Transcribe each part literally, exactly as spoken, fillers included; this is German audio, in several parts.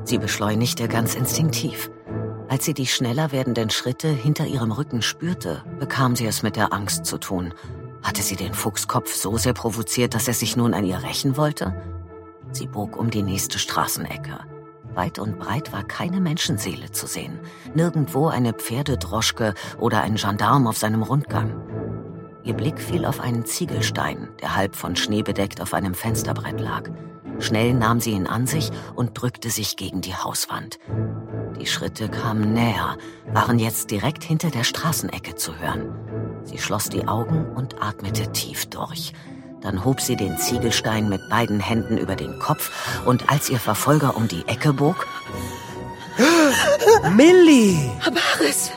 Sie beschleunigte ganz instinktiv. Als sie die schneller werdenden Schritte hinter ihrem Rücken spürte, bekam sie es mit der Angst zu tun. Hatte sie den Fuchskopf so sehr provoziert, dass er sich nun an ihr rächen wollte? Sie bog um die nächste Straßenecke. Weit und breit war keine Menschenseele zu sehen. Nirgendwo eine Pferdedroschke oder ein Gendarm auf seinem Rundgang. Ihr Blick fiel auf einen Ziegelstein, der halb von Schnee bedeckt auf einem Fensterbrett lag. Schnell nahm sie ihn an sich und drückte sich gegen die Hauswand. Die Schritte kamen näher, waren jetzt direkt hinter der Straßenecke zu hören. Sie schloss die Augen und atmete tief durch. Dann hob sie den Ziegelstein mit beiden Händen über den Kopf und als ihr Verfolger um die Ecke bog... Millie! Abaris!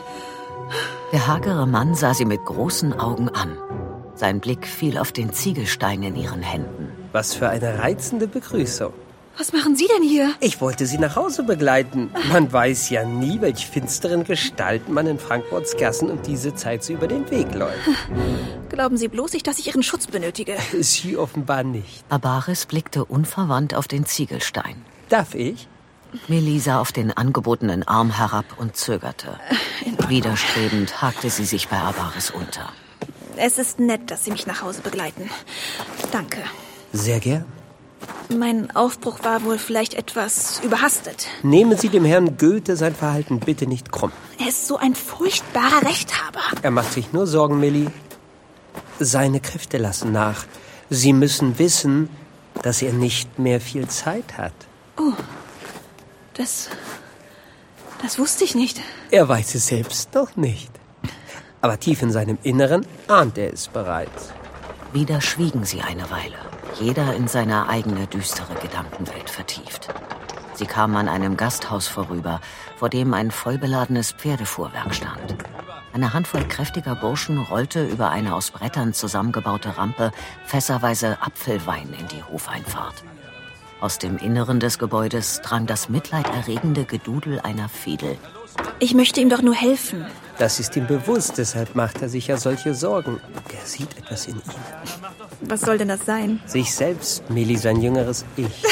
Der hagere Mann sah sie mit großen Augen an. Sein Blick fiel auf den Ziegelstein in ihren Händen. Was für eine reizende Begrüßung. Was machen Sie denn hier? Ich wollte Sie nach Hause begleiten. Man weiß ja nie, welch finsteren Gestalten man in Frankfurts Gassen um diese Zeit so über den Weg läuft. Glauben Sie bloß nicht, dass ich Ihren Schutz benötige? Sie offenbar nicht. Abaris blickte unverwandt auf den Ziegelstein. Darf ich? Millie sah auf den angebotenen Arm herab und zögerte. Widerstrebend hakte sie sich bei Abaris unter. Es ist nett, dass Sie mich nach Hause begleiten. Danke. Sehr gern. Mein Aufbruch war wohl vielleicht etwas überhastet. Nehmen Sie dem Herrn Goethe sein Verhalten bitte nicht krumm. Er ist so ein furchtbarer Rechthaber. Er macht sich nur Sorgen, Millie. Seine Kräfte lassen nach. Sie müssen wissen, dass er nicht mehr viel Zeit hat. Oh, das... das wusste ich nicht. Er weiß es selbst noch nicht. Aber tief in seinem Inneren ahnt er es bereits. Wieder schwiegen sie eine Weile, jeder in seine eigene düstere Gedankenwelt vertieft. Sie kamen an einem Gasthaus vorüber, vor dem ein vollbeladenes Pferdefuhrwerk stand. Eine Handvoll kräftiger Burschen rollte über eine aus Brettern zusammengebaute Rampe fässerweise Apfelwein in die Hofeinfahrt. Aus dem Inneren des Gebäudes drang das mitleiderregende Gedudel einer Fiedel. Ich möchte ihm doch nur helfen. Das ist ihm bewusst, deshalb macht er sich ja solche Sorgen. Er sieht etwas in ihm. Was soll denn das sein? Sich selbst, Millie, sein jüngeres Ich.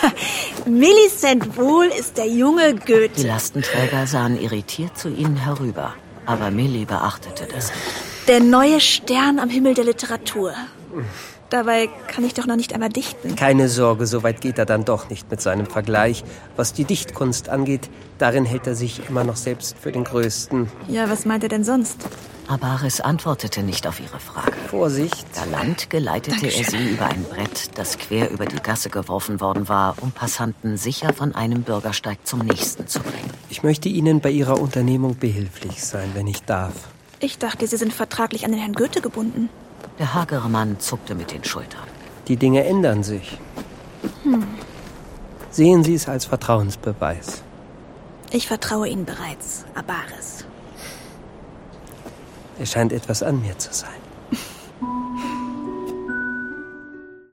Millicent Wohl ist der junge Goethe. Die Lastenträger sahen irritiert zu ihnen herüber, aber Millie beachtete das nicht. Der neue Stern am Himmel der Literatur. Dabei kann ich doch noch nicht einmal dichten. Keine Sorge, so weit geht er dann doch nicht mit seinem Vergleich. Was die Dichtkunst angeht, darin hält er sich immer noch selbst für den Größten. Ja, was meint er denn sonst? Abaris antwortete nicht auf ihre Frage. Vorsicht. Galant geleitete Dankeschön. er sie über ein Brett, das quer über die Gasse geworfen worden war, um Passanten sicher von einem Bürgersteig zum nächsten zu bringen. Ich möchte Ihnen bei Ihrer Unternehmung behilflich sein, wenn ich darf. Ich dachte, Sie sind vertraglich an den Herrn Goethe gebunden. Der hagere Mann zuckte mit den Schultern. Die Dinge ändern sich. Hm. Sehen Sie es als Vertrauensbeweis. Ich vertraue Ihnen bereits, Abaris. Es scheint etwas an mir zu sein.